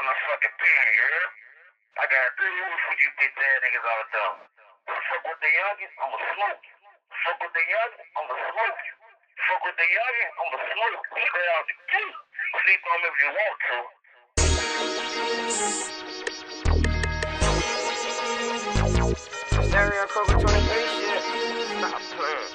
my fucking pen, you hear? I got good news for you bitch ass niggas out there. Fuck with the youngin', I'ma smoke you. Fuck with the youngin', I'ma smoke you. Fuck with the youngin', I'ma smoke you. Straight out the gate. Sleep on me if you want to. Stereo Cobra 23 shit. Stop playing.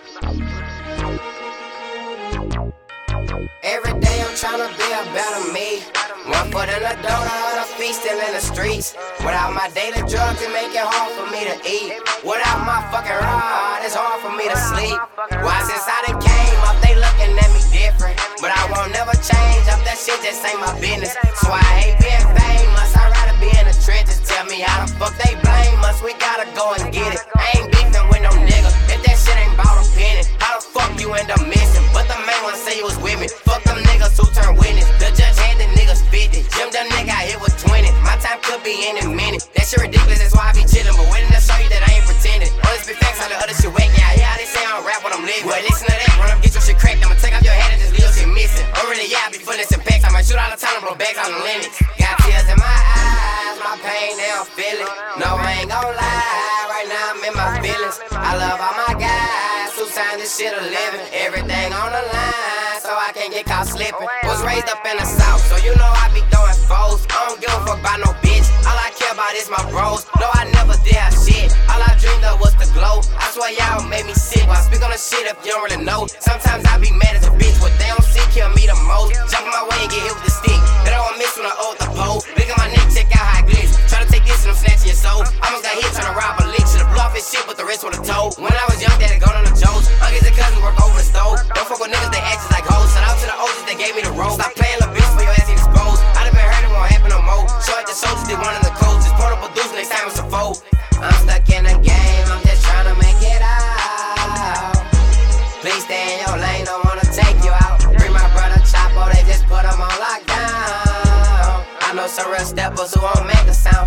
Every day I'm tryna be a better me. One foot in the door, the other feet still in the streets. Without my daily drugs, it make it hard for me to eat. Without my fucking ride, it's hard for me to sleep. Why since I done came up, they looking at me different. But I won't never change up, that shit just ain't my business. So I hate being famous, I'd rather be in the trenches. Tell me how the fuck they blame us, we gotta go and get it. I ain't beefing with no nigga, if that shit ain't bout a penny. How the fuck you end up missing? But the main one say you was with me. Fuck them niggas who turn witness. The judge had the niggas 50. Jim them nigga I hit with 20. My time could be in a minute. That shit ridiculous, that's why I be chillin'. But waiting to show you that I ain't pretending. All this be facts, all the other shit whack. Yeah, yeah, they say I don't rap when I'm living. Well, listen to that, run up, get your shit cracked. I'ma take off your head and just leave your shit missing. Oh, really, yeah, I be feeling some packs. I might shoot all the time and blow bags on the limits. Got tears in my eyes, my pain, they don't feel it. No, I ain't gon' lie, right now I'm in my feelings. I love all my guys who signed this shit a living. Everything on the line, so I can't get caught slipping. Was raised up in the south, so you know I be throwing foes. I don't give a fuck about no bitch, all I care about is my bros. No, I never did have shit, all I dreamed of was the glow. I swear y'all made me sick, while I speak on the shit if you don't really know. Sometimes I be mad as a bitch, what they don't see kill me the most. Jump in my way and get hit with the stick, that I won't miss when I hold the pole. Look at my neck, check out how it glitz. Try to take this and I'm snatching your soul. Almost got hit trying to rob a lick, should've blew off his shit but the rest would've told. When I was young, daddy gone on the Joes. Uncles and cousins work over the stove. Don't fuck with niggas, they act just like hoes. Shout out to the OGs that gave me the rope. Stop playing little bitch for your ass get exposed. I done been hurt, it won't happen no more. Show at the soldiers, they one of the codes. Just portable dudes, next time it's a foe. I'm stuck in the game, I'm just trying to make it out. Please stay in your lane, don't wanna take you out. Bring my brother Chapo, they just put him on lockdown. I know some real steppers who won't make a sound.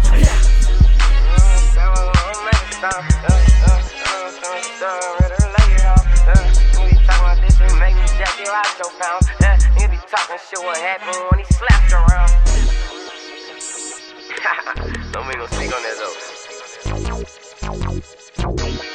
Nigga be talking shit what happened when he slapped around. Don't make no speak on that though.